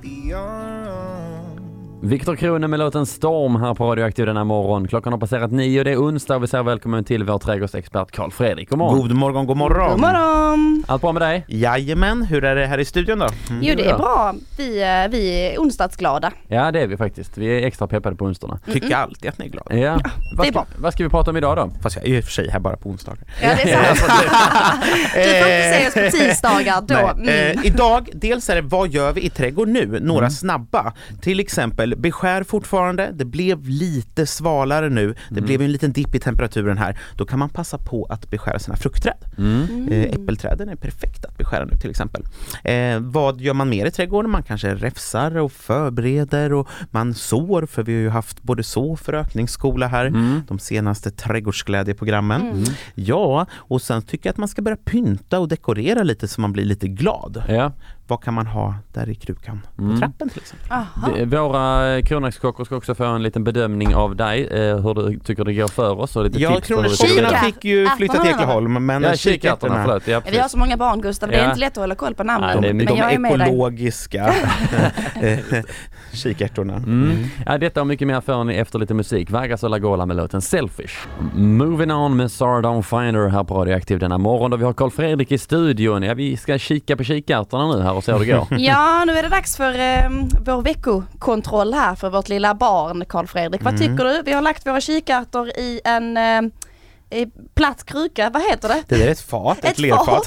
Viktor Krone med låten Storm här på Radioaktiv denna morgon. Klockan har passerat 9 och det är onsdag och vi säger välkommen till vår trädgårdsexpert Carl Fredrik. God morgon. God morgon, god morgon. God morgon. Allt bra med dig? Jajamän, hur är det här i studion då? Jo, det är bra. Vi är onsdagsglada. Ja, det är vi faktiskt. Vi är extra peppade på onsdagarna. Tycker alltid att ni är glada. Ja. Vad ska vi prata om idag då? Fast jag är ju i och för sig här bara på onsdagar. Ja, det är sant. Du får inte se oss på tisdagar då. Idag, dels är det vad gör vi i trädgård nu? Några snabba. Till exempel, beskär fortfarande. Det blev lite svalare nu. Det blev en liten dipp i temperaturen här. Då kan man passa på att beskära sina fruktträd. Äppelträden är perfekt att beskära nu till exempel. Vad gör man mer i trädgården? Man kanske räfsar och förbereder och man sår, för vi har ju haft både så förökningsskola här de senaste trädgårdsglädjeprogrammen. Ja, och sen tycker jag att man ska börja pynta och dekorera lite så man blir lite glad. Ja. Vad kan man ha där i krukan? På trappen till exempel. Våra kronärtskockor ska också få en liten bedömning av dig, hur du tycker det går för oss och lite tips på hur kronärtskockorna fick ju flytta till Ekleholm, men kikärtorna, förlåt. Ja, vi har så många barn, Gustav, det är inte lätt att hålla koll på namnen. Men jag är med ekologiska kikärtorna. Ja, detta och mycket mer för ni efter lite musik. Vargas och Lagola med låten Selfish. Moving on med Sarah Finder här på Radioaktiv denna morgon. Då vi har Carl Fredrik i studion. Ja, vi ska kika på kikärtorna nu här och se hur det går. Ja, nu är det dags för vår veckokontroll här för vårt lilla barn, Carl Fredrik. Vad tycker du? Vi har lagt våra kikärtor i en platt kruka, vad heter det? Det är ett fat, ett lerfat.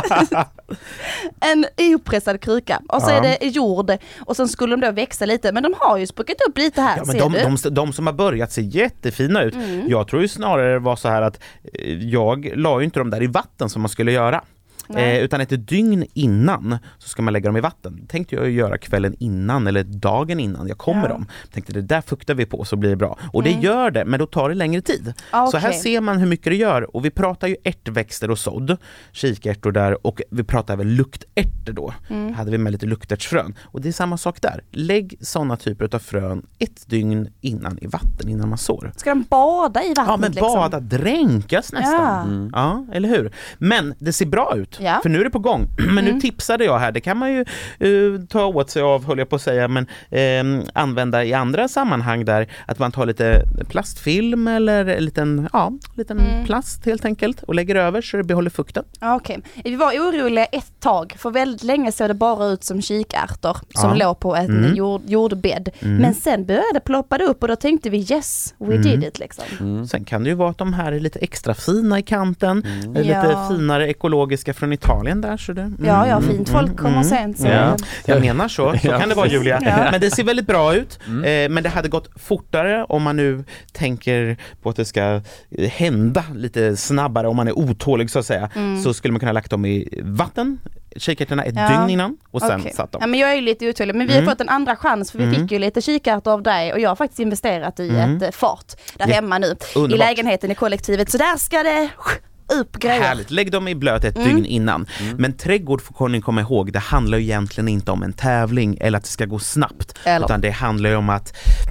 En opressad kruka. Och så är det jord. Och sen skulle de då växa lite. Men de har ju spruckit upp lite här, ja, men de som har börjat se jättefina ut. Jag tror ju snarare det var så här att jag la ju inte dem där i vatten som man skulle göra. Utan ett dygn innan så ska man lägga dem i vatten. Tänkte jag göra kvällen innan eller dagen innan jag kommer dem. Tänkte det där fuktar vi på så blir det bra. Och det gör det, men då tar det längre tid. Så här ser man hur mycket det gör. Och vi pratar ju ärtväxter och sådd. Kikärtor där, och vi pratar även luktärtor då. Hade vi med lite luktärtsfrön. Och det är samma sak där. Lägg sådana typer av frön ett dygn innan i vatten, innan man sår. Ska de bada i vattnet? Ja, men bada, dränkas nästan. Ja, eller hur? Men det ser bra ut. Ja. För nu är det på gång. Men nu tipsade jag här. Det kan man ju ta åt sig av, höll jag på att säga. Men använda i andra sammanhang där. Att man tar lite plastfilm eller en liten plast helt enkelt. Och lägger över så det behåller fukten. Okej. Vi var oroliga ett tag. För väldigt länge såg det bara ut som kikärtor. Som låg på en jordbädd. Men sen började det ploppa upp. Och då tänkte vi yes, we did it liksom. Sen kan det ju vara att de här är lite extra fina i kanten. Lite finare ekologiska från Italien där. Så det, ja, fint folk kommer sen. Så. Ja. Jag menar så kan det vara, Julia. Men det ser väldigt bra ut. Men det hade gått fortare om man nu tänker på att det ska hända lite snabbare, om man är otålig så att säga. Så skulle man kunna lagt dem i vatten, kikärtorna ett dygn innan och sen satt dem. Ja, men jag är ju lite otålig, men vi har fått en andra chans för vi fick ju lite kikärtor av dig och jag har faktiskt investerat i ett fat där hemma nu. Underbart. I lägenheten i kollektivet, så där ska det upp grejer. Härligt, lägg dem i blöt ett dygn innan. Men trädgård får ni komma ihåg, det handlar ju egentligen inte om en tävling eller att det ska gå snabbt. Utan det handlar ju om att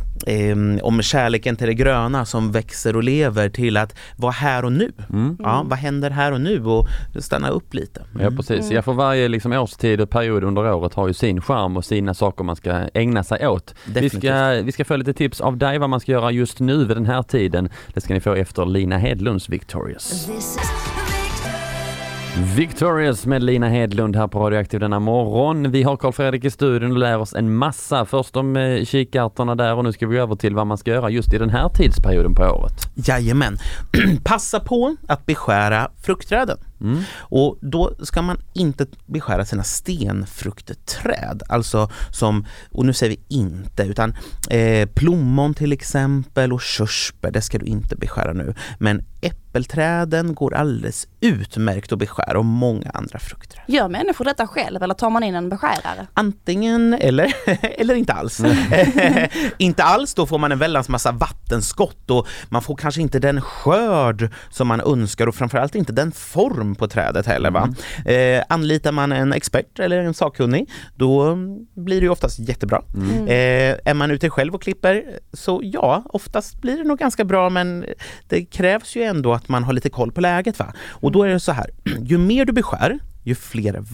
om kärleken till det gröna som växer och lever, till att vara här och nu. Ja, vad händer här och nu och stanna upp lite. Ja, precis. Ja, för varje liksom årstid och period under året har ju sin charm och sina saker man ska ägna sig åt. Vi ska få lite tips av dig vad man ska göra just nu vid den här tiden. Det ska ni få efter Lina Hedlunds Victorious. Victorious med Lina Hedlund här på Radioaktiv denna morgon. Vi har Carl Fredrik i studion och lär oss en massa. Först om kikärtorna där, och nu ska vi över till vad man ska göra just i den här tidsperioden på året. Jajamän. Passa på att beskära fruktträden. Och då ska man inte beskära sina stenfruktträd. Alltså som, och nu säger vi inte, utan plommon till exempel och körsbär, det ska du inte beskära nu. Men äppelträden går alldeles utmärkt att beskära, och många andra fruktträd. Gör människor detta själv eller tar man in en beskärare? Antingen eller inte alls. Inte alls, då får man en väldans massa vattenskott och man får kanske inte den skörd som man önskar, och framförallt inte den form på trädet heller. Va? Anlitar man en expert eller en sakkunnig, då blir det ju oftast jättebra. Är man ute själv och klipper, så ja, oftast blir det nog ganska bra, men det krävs ju ändå att man har lite koll på läget. Va? Och då är det så här, ju mer du beskär, ju fler vatten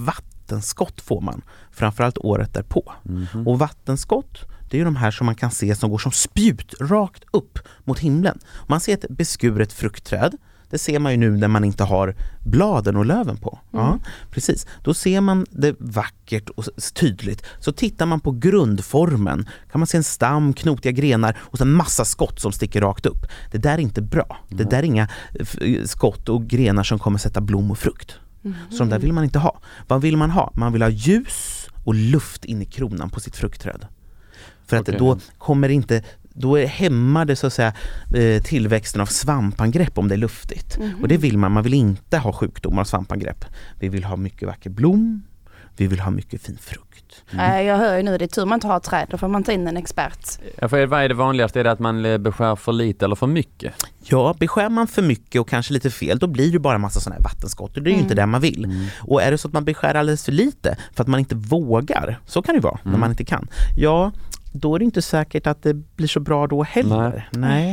vattenskott får man, framförallt året därpå. Och vattenskott, det är ju de här som man kan se som går som spjut rakt upp mot himlen. Man ser ett beskuret fruktträd. Det ser man ju nu när man inte har bladen och löven på. Ja, precis. Då ser man det vackert och tydligt. Så tittar man på grundformen kan man se en stam, knotiga grenar och så en massa skott som sticker rakt upp. Det där är inte bra. Det där är inga skott och grenar som kommer sätta blom och frukt. Så de där vill man inte ha. Vad vill man ha? Man vill ha ljus och luft in i kronan på sitt fruktträd. För att då kommer inte... Då hämmar det så att säga tillväxten av svampangrepp om det är luftigt. Och det vill man vill inte ha sjukdomar och svampangrepp. Vi vill ha mycket vacker blom, vi vill ha mycket fin frukt. Jag hör ju nu, det är tur man inte har träd, då får man ta in en expert. Vad är det vanligaste? Är det att man beskär för lite eller för mycket? Ja, beskär man för mycket och kanske lite fel, då blir det bara en massa sådana här vattenskott. Och det är ju inte det man vill. Och är det så att man beskär alldeles för lite för att man inte vågar, så kan det vara när man inte kan. Ja, då är det inte säkert att det blir så bra då heller.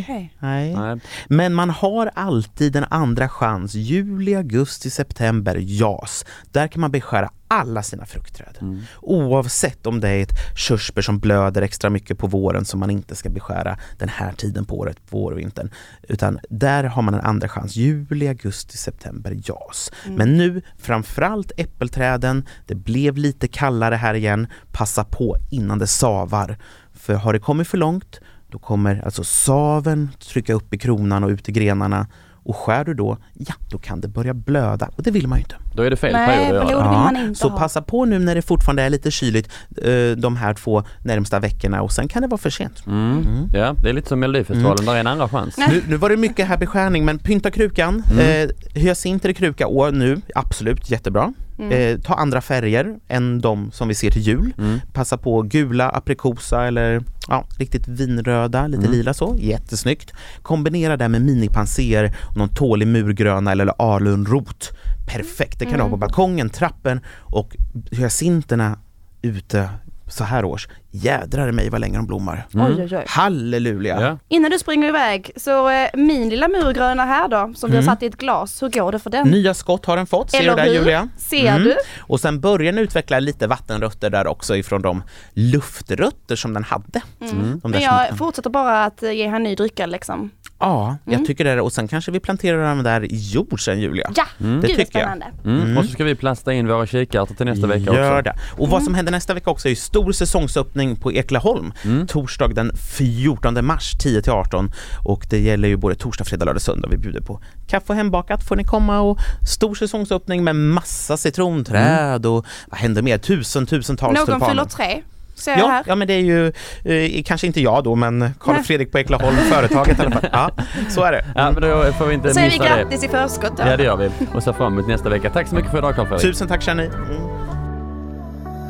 Nej. Men man har alltid en andra chans. Juli, augusti, september, jas. Där kan man beskära alla sina fruktträd. Oavsett om det är ett körsbär som blöder extra mycket på våren som man inte ska beskära den här tiden på året, vårvintern. Utan där har man en andra chans. Juli, augusti, september, jas. Men nu, framförallt äppelträden, det blev lite kallare här igen. Passa på innan det savar. För har det kommit för långt, då kommer alltså saven trycka upp i kronan och ut i grenarna. Och skär du då, då kan det börja blöda. Och det vill man ju inte. Då är det fel period att göra. Man inte så ha. passa på nu när det fortfarande är lite kyligt de här 2 närmsta veckorna. Och sen kan det vara för sent. Ja, det är lite som Melodifestivalen. Där är en andra chans. Nu var det mycket här beskärning, men pynta krukan. Hyacinter i kruka år nu, absolut, jättebra. Ta andra färger än de som vi ser till jul. Passa på gula, aprikosa eller riktigt vinröda, lite lila så. Jättesnyggt. Kombinera det med minipanser, någon tålig murgröna eller alunrot. Perfekt, det kan du ha på balkongen, trappen och hyacinterna ute så här års. Jädrar mig vad länge de blommar. Oj. Halleluja. Ja. Innan du springer iväg, så min lilla murgröna här då, som vi har satt i ett glas, hur går det för den? Nya skott har den fått, ser du där Julia? Ser du? Och sen börjar den utveckla lite vattenrötter där också ifrån de luftrötter som den hade. De där Men jag fortsätter bara att ge han ny drycka liksom. Ja, jag tycker det. Och sen kanske vi planterar dem där i jord sen, Julia. Ja, det tycker jag. Och så ska vi plasta in våra kikärtor till nästa vecka Gör också. det. Och vad som händer nästa vecka också är ju stor säsongsöppning på Eklaholm. Torsdag den 14 mars 10-18. Och det gäller ju både torsdag, fredag, lördag, söndag. Vi bjuder på kaffe och hembakat. Får ni komma och stor säsongsöppning med massa citronträd och vad händer mer? Tusentals tulpaner. Någon fyller 3. Ja, men det är ju kanske inte jag då, men Carl Fredrik på Eklaholm, företaget i alla fall. Ja, så är det. Ja, men då får vi inte missa det. Så är vi grattis i förskott då. Ja, det gör vi. Och så fram emot nästa vecka. Tack så mycket för idag, Carl Fredrik. Tusen tack, känner ni.